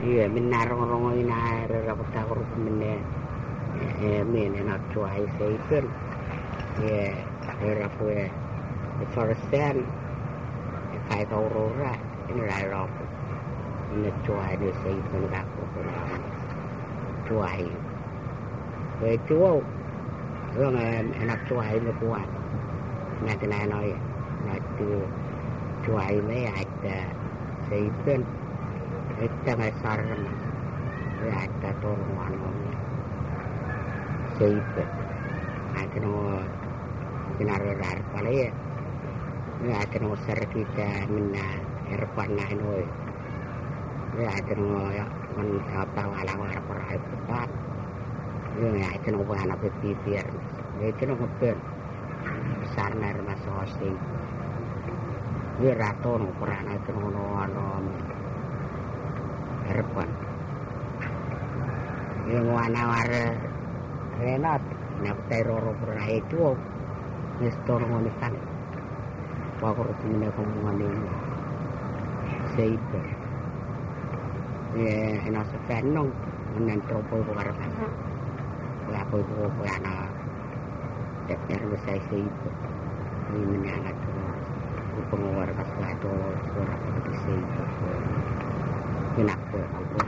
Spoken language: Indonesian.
Iya, minarong-rong ina rapat aku mene mene nak cuai seipen. Iya, rapu Forsten kai kau rora ini lai rop. Ini cuai ni seipen aku pulang. Cuai. Cuau. Orang enak cuai ni kuat. Nak kena noi. Nak tu cuai ni ada seipen. Kita besar mas, ada turun seipen, ada no kinarar palaya, ada no ser kita mina erpan nainoi, ada no man apa walang perai petat, ada no bahan apa pipir, itu no kepen besar nar mas hosting, raton peran itu no Erpan. Yang warna renat, nak teror pernah itu, nestor ngonikan. Pakor sini kemudian ini, seipe. Enak sepenong, menentropo bukan. Lapo itu bukan Depner besar seipe. Ini menyangat pengeluar kas lado suara seperti seipe. Enak pun,